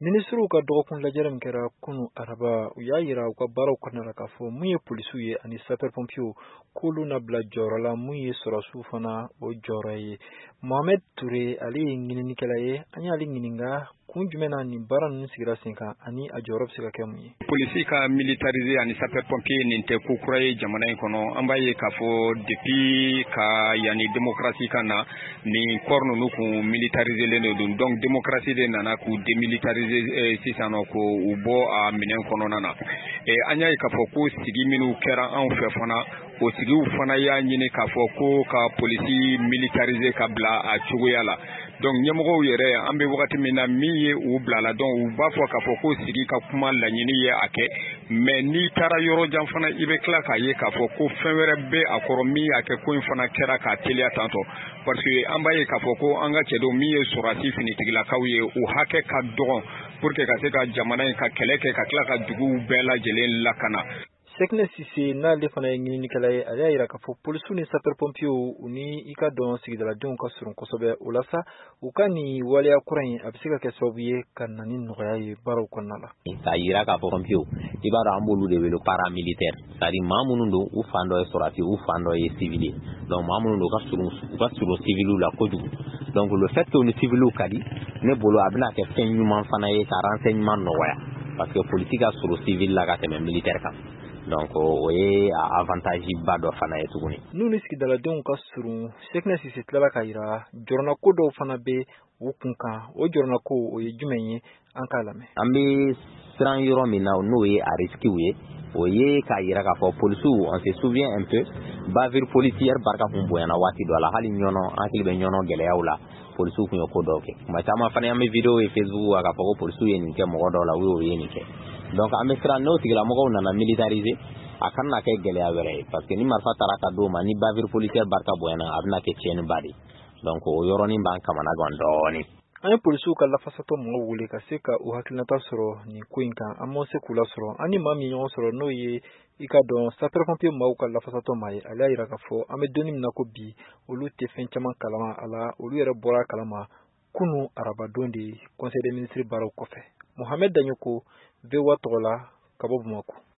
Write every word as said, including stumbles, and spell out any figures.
Ministru ka dɔgɔkun lajɛrɛ min kɛra kunu araba u y'a yira u ka baaraw kɔnɔna k'a fɔ mun ye polisiw ye ani sapeur pompiers k'olu na bila jɔyɔrɔ la mun ye sɔrɔsiw fana o jɔyɔrɔ ye. Mohamed Ture ale ye ɲininikɛla ye an y'ale ɲininka kun jumɛn na nin baara ninnu sigira sen kan ani a jɔyɔrɔ bɛ se ka kɛ mun ye. Polisi ka militariser ani sapeur pompier nin tɛ ko kura ye jamana in kɔnɔ an b'a ye k'a fɔ depuis ka yanni démocratie ka na nin corps ninnu kun militariselen de don donc démocratie de nana k'u démilitariser sisan nɔ ko u bɔ a minɛn kɔnɔna na an y'a ye k'a fɔ ko sigi minnu kɛra anw fɛ fana o sigiw fana y'a ɲini k'a fɔ ko ka polisi militariser ka bila a cogoya la donc ɲɛmɔgɔw yɛrɛ an bɛ wagati min na min ye u bila la donc u b'a fɔ k'a fɔ ko sigi ka kuma laɲini ye a kɛ mais n'i taara yɔrɔ jan fana i bɛ tila k'a ye k'a fɔ ko fɛn wɛrɛ bɛ a kɔrɔ min y'a kɛ ko in fana kɛra k'a teliya tantɔ parce que an b'a ye k'a fɔ ko an ka cɛdenw min ye sɔrɔdasi finitigilakaw ye u hakɛ ka dɔgɔn pour que ka se ka jamana in ka kɛlɛ kɛ ka tila ka duguw bɛɛ lajɛlen lakana. Sekne Sise n'ale fana ye ɲininikɛla ye ale y'a yira k'a fɔ polisiw ni sapeur pompiers u ni i ka dɔn sigidaladenw ka surun kosɛbɛ o la sa u ka nin waleya kura in a bɛ se ka kɛ sababu ye ka na ni nɔgɔya ye baaraw kɔnɔna la. K'a yira k'a fɔ pompiers i b'a dɔn an b'olu de wele paramilitaire c'est-à-dire maa minnu don u fan dɔ ye sɔrɔdasi u fan dɔ ye civil ye donc maa minnu don u ka surun u ka surun civiliw la kojugu donc le fait que u ni civiliw ka di ne bolo a bɛna kɛ fɛn ɲuman fana ye ka renseignement nɔgɔya parce que polisi ka surun civil la ka tɛmɛ militaire kan. Donc o ye avantage ba dɔ fana ye tuguni. N'u ni sigidaladenw ka surun Sekne Sise tilala k'a yira jɔrɔnako dɔw fana bɛ u kun kan o jɔrɔnako o ye jumɛn ye an k'a lamɛn. An bɛ siran yɔrɔ min na n'o ye a risques ye o ye k'a yira k'a fɔ polisiw on se souvient un peu bavure policière barika kun bonyana waati dɔ la hali ɲɔnɔ an hakili bɛ ɲɔnɔ gɛlɛyaw la polisiw kun ye ko dɔw kɛ tuma caman fana an bɛ vidéo ye Facebook k'a fɔ ko polisiw ye nin kɛ mɔgɔ dɔw la u ye nin kɛ donc an bɛ siran n'o tigilamɔgɔw nana militariser a kana kɛ gɛlɛya wɛrɛ ye parce que ni marifa taara ka d'o ma ni bavure policière barika bonyana a bɛna kɛ tiɲɛniba de donc o yɔrɔnin b'an kamana gan dɔɔnin. An ye polisiw ka lafasatɔ mɔgɔw wele ka se ka u hakilinata sɔrɔ nin ko in kan an m'o se k'u lasɔrɔ an ni maa min ɲɔgɔn sɔrɔ n'o ye i ka dɔn sapeur pompier maaw ka lafasatɔ maa ye ale y'a yira k'a fɔ an bɛ donnin min na ko bi olu tɛ fɛn caman kalama a la olu yɛrɛ bɔra kalama kunu arabadon de conseil des ministres baaraw kɔfɛ. Mohamed Daɲoko V O A tɔgɔ la ka bɔ Bamakɔ.